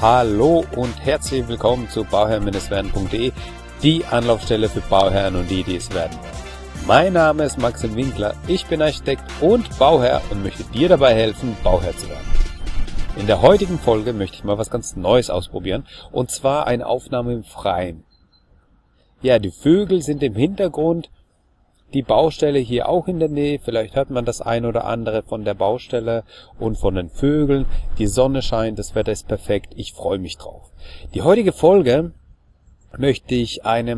Hallo und herzlich willkommen zu bauherr-werden.de, die Anlaufstelle für Bauherren und die es werden. Mein Name ist Maxim Winkler, ich bin Architekt und Bauherr und möchte dir dabei helfen, Bauherr zu werden. In der heutigen Folge möchte ich mal was ganz Neues ausprobieren, und zwar eine Aufnahme im Freien. Ja, die Vögel sind im Hintergrund, die Baustelle hier auch in der Nähe, vielleicht hört man das ein oder andere von der Baustelle und von den Vögeln. Die Sonne scheint, das Wetter ist perfekt, ich freue mich drauf. Die heutige Folge möchte ich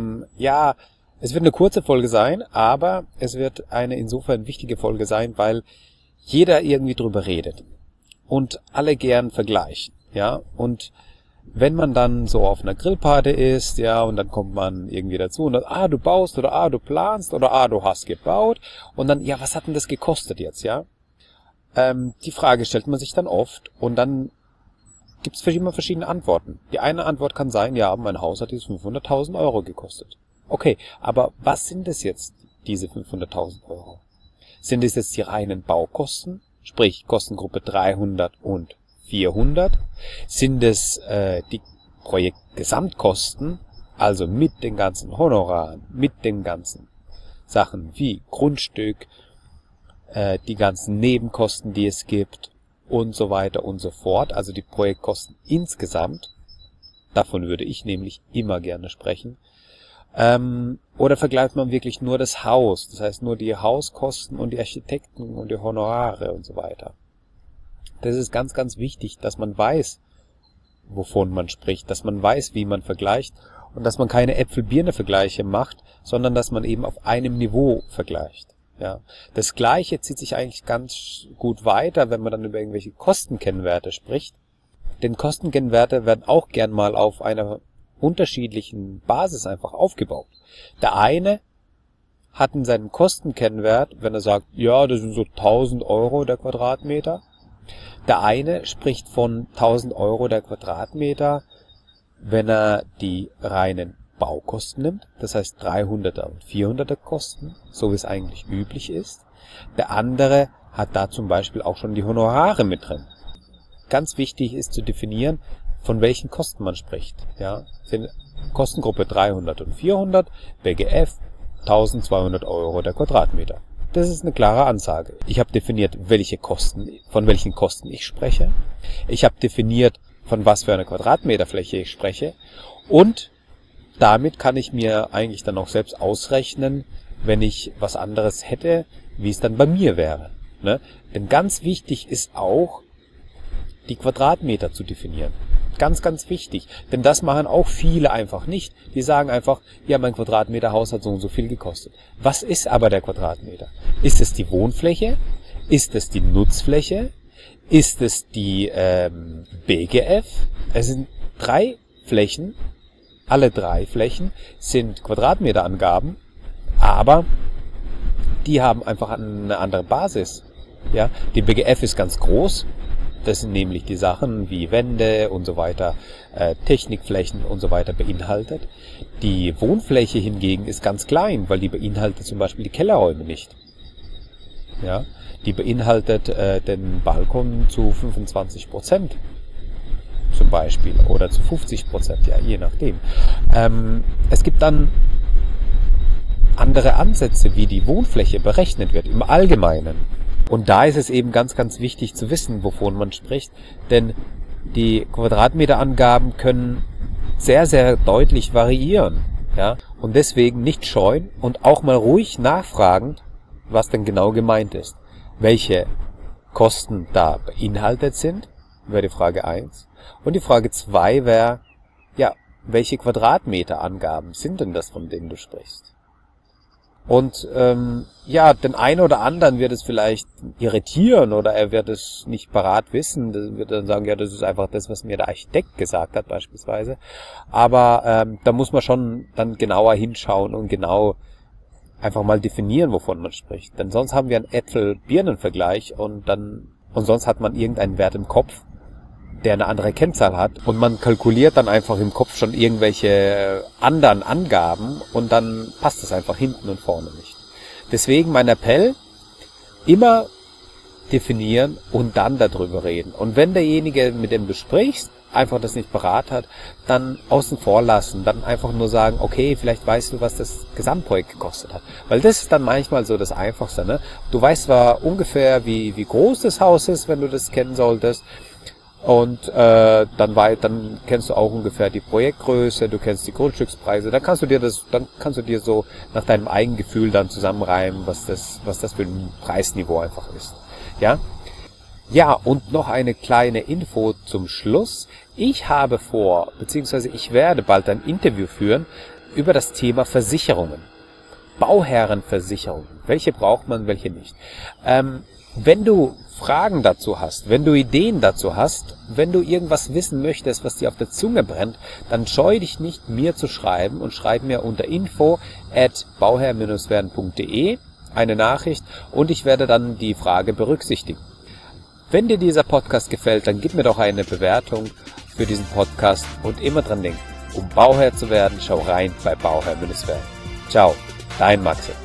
es wird eine kurze Folge sein, aber es wird eine insofern wichtige Folge sein, weil jeder irgendwie drüber redet und alle gern vergleichen, ja, und wenn man dann so auf einer Grillparty ist, ja, und dann kommt man irgendwie dazu und dann, du baust oder du planst oder du hast gebaut und dann, ja, was hat denn das gekostet jetzt, ja? Die Frage stellt man sich dann oft und dann gibt es immer verschiedene Antworten. Die eine Antwort kann sein, ja, mein Haus hat jetzt 500.000 Euro gekostet. Okay, aber was sind es jetzt, diese 500.000 Euro? Sind es jetzt die reinen Baukosten, sprich Kostengruppe 300 und 400? Sind es die Projektgesamtkosten, also mit den ganzen Honoraren, mit den ganzen Sachen wie Grundstück, die ganzen Nebenkosten, die es gibt und so weiter und so fort, also die Projektkosten insgesamt? Davon würde ich nämlich immer gerne sprechen. Oder vergleicht man wirklich nur das Haus, das heißt nur die Hauskosten und die Architekten und die Honorare und so weiter? Das ist ganz, ganz wichtig, dass man weiß, wovon man spricht, dass man weiß, wie man vergleicht und dass man keine Äpfel-Birne-Vergleiche macht, sondern dass man eben auf einem Niveau vergleicht. Ja, das Gleiche zieht sich eigentlich ganz gut weiter, wenn man dann über irgendwelche Kostenkennwerte spricht. Denn Kostenkennwerte werden auch gern mal auf einer unterschiedlichen Basis einfach aufgebaut. Der eine hat in seinem Kostenkennwert, wenn er sagt, ja, das sind so 1.000 Euro der Quadratmeter. Der eine spricht von 1.000 Euro der Quadratmeter, wenn er die reinen Baukosten nimmt, das heißt 300er und 400er Kosten, so wie es eigentlich üblich ist. Der andere hat da zum Beispiel auch schon die Honorare mit drin. Ganz wichtig ist zu definieren, von welchen Kosten man spricht. Ja, sind Kostengruppe 300 und 400, BGF 1.200 Euro der Quadratmeter. Das ist eine klare Ansage. Ich habe definiert, von welchen Kosten ich spreche. Ich habe definiert, von was für einer Quadratmeterfläche ich spreche. Und damit kann ich mir eigentlich dann auch selbst ausrechnen, wenn ich was anderes hätte, wie es dann bei mir wäre. Ne? Denn ganz wichtig ist auch, die Quadratmeter zu definieren. Ganz, ganz wichtig. Denn das machen auch viele einfach nicht. Die sagen einfach, ja, mein Quadratmeter-Haus hat so und so viel gekostet. Was ist aber der Quadratmeter? Ist es die Wohnfläche? Ist es die Nutzfläche? Ist es die BGF? Es sind 3 Flächen. Alle 3 Flächen sind Quadratmeterangaben, aber die haben einfach eine andere Basis. Ja, die BGF ist ganz groß. Das sind nämlich die Sachen wie Wände und so weiter, Technikflächen und so weiter beinhaltet. Die Wohnfläche hingegen ist ganz klein, weil die beinhaltet zum Beispiel die Kellerräume nicht. Ja, die beinhaltet den Balkon zu 25% zum Beispiel oder zu 50%, ja, je nachdem. Es gibt dann andere Ansätze, wie die Wohnfläche berechnet wird im Allgemeinen. Und da ist es eben ganz, ganz wichtig zu wissen, wovon man spricht, denn die Quadratmeterangaben können sehr, sehr deutlich variieren, ja, und deswegen nicht scheuen und auch mal ruhig nachfragen, was denn genau gemeint ist. Welche Kosten da beinhaltet sind, wäre die Frage 1. Und die Frage 2 wäre, ja, welche Quadratmeterangaben sind denn das, von denen du sprichst? Und den einen oder anderen wird es vielleicht irritieren oder er wird es nicht parat wissen. Das wird dann sagen, ja, das ist einfach das, was mir der Architekt gesagt hat beispielsweise. Aber da muss man schon dann genauer hinschauen und genau einfach mal definieren, wovon man spricht. Denn sonst haben wir einen Äpfel-Birnen-Vergleich und sonst hat man irgendeinen Wert im Kopf, der eine andere Kennzahl hat und man kalkuliert dann einfach im Kopf schon irgendwelche anderen Angaben und dann passt es einfach hinten und vorne nicht. Deswegen mein Appell, immer definieren und dann darüber reden. Und wenn derjenige, mit dem du sprichst, einfach das nicht parat hat, dann außen vor lassen, dann einfach nur sagen, okay, vielleicht weißt du, was das Gesamtprojekt gekostet hat. Weil das ist dann manchmal so das Einfachste, ne? Du weißt zwar ungefähr, wie groß das Haus ist, wenn du das kennen solltest, und dann kennst du auch ungefähr die Projektgröße, du kennst die Grundstückspreise, dann kannst du dir so nach deinem eigenen Gefühl dann zusammenreimen, was das für ein Preisniveau einfach ist. Ja? Ja, und noch eine kleine Info zum Schluss. Ich habe beziehungsweise ich werde bald ein Interview führen über das Thema Versicherungen. Bauherrenversicherungen. Welche braucht man, welche nicht? Wenn du Fragen dazu hast, wenn du Ideen dazu hast, wenn du irgendwas wissen möchtest, was dir auf der Zunge brennt, dann scheu dich nicht, mir zu schreiben und schreib mir unter info@bauherr-werden.de eine Nachricht und ich werde dann die Frage berücksichtigen. Wenn dir dieser Podcast gefällt, dann gib mir doch eine Bewertung für diesen Podcast und immer dran denken, um Bauherr zu werden, schau rein bei Bauherr-werden. Ciao, dein Maxim.